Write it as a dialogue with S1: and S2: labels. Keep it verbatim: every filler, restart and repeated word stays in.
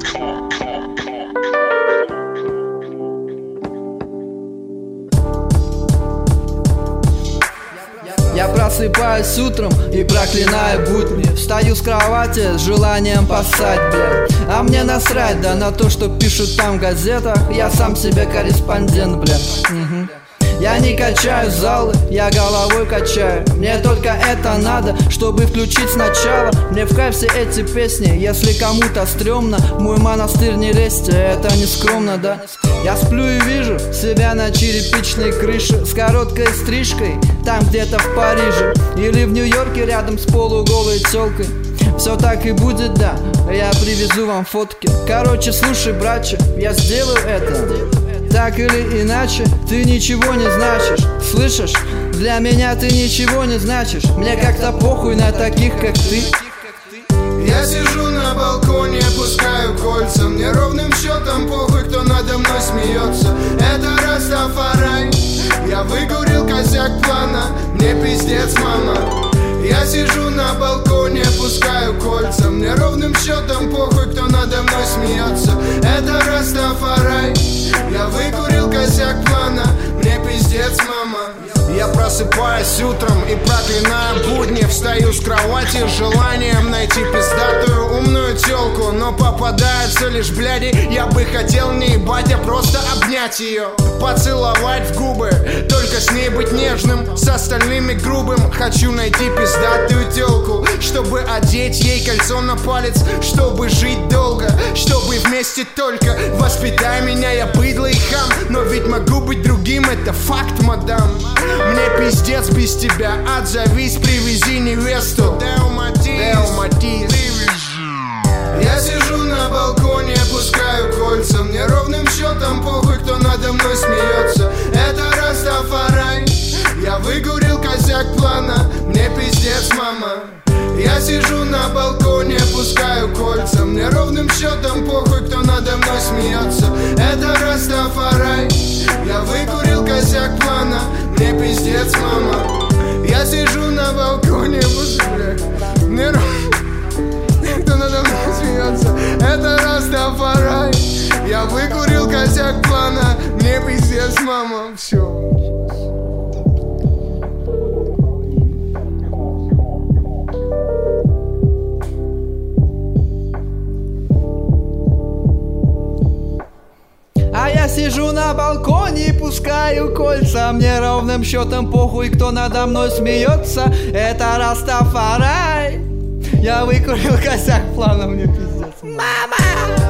S1: Я просыпаюсь утром и проклинаю будни. Встаю с кровати с желанием поссать, бля. А мне насрать, да, на то, что пишут там в газетах. Я сам себе корреспондент, бля. Угу. Я не качаю залы, я головой качаю. Мне только это надо, чтобы включить сначала. Мне в кайф все эти песни, если кому-то стрёмно. Мой монастырь не лезьте, это не скромно, да? Я сплю и вижу себя на черепичной крыше с короткой стрижкой, там где-то в Париже или в Нью-Йорке рядом с полуголой тёлкой. Все так и будет, да, я привезу вам фотки. Короче, слушай, братче, я сделаю это. Так или иначе, ты ничего не значишь. Слышишь? Для меня ты ничего не значишь. Мне как-то похуй на таких, как ты.
S2: Я сижу на балконе, пускаю кольца. Мне ровным счетом похуй, кто надо мной смеется. Это Растафарай. Я выкурил косяк плана, мне пиздец, мама. Я сижу на балконе, пускаю кольца. Мне ровным счетом похуй, кто надо мной смеется. Это Растафарай. Я выкурил косяк плана, мне пиздец, мама. Я просыпаюсь утром и проклинаю будни. Встаю с кровати с желанием найти пиздатую умную тёлку, но попадаются лишь бляди. Я бы хотел не ебать, а просто обнять ее, поцеловать в губы, только с ней быть нежным, с остальными грубым. Хочу найти пиздатую тёлку, чтобы одеть ей кольцо на палец, чтобы жить долго, чтобы вместе только. Воспитай меня, я быдло и хам, но ведь могу быть другим, это факт, мадам. Мне пиздец без тебя, отзовись, привези невесту. Део Матис. Я сижу на балконе, пускаю кольца. Мне ровным счетом похуй, кто надо мной смеется. Это Растафарай. Я выкурил косяк плана, мне пиздец, мама. Я сижу на балконе, пускаю кольца. Мне ровным счетом похуй, кто надо мной смеется. Это Растафарай. Я выкурил косяк плана, мне пиздец, мама. Я сижу на балконе, пускаю. Мне ровным, кто надо мной смеется. Это Растафарай. Я выкурил косяк плана, мне пиздец, мама. Все.
S1: А я сижу на балконе и пускаю кольца. Мне ровным счетом похуй, кто надо мной смеется. Это Растафарай. Я выкурил косяк плана, мне пиздец. Мама!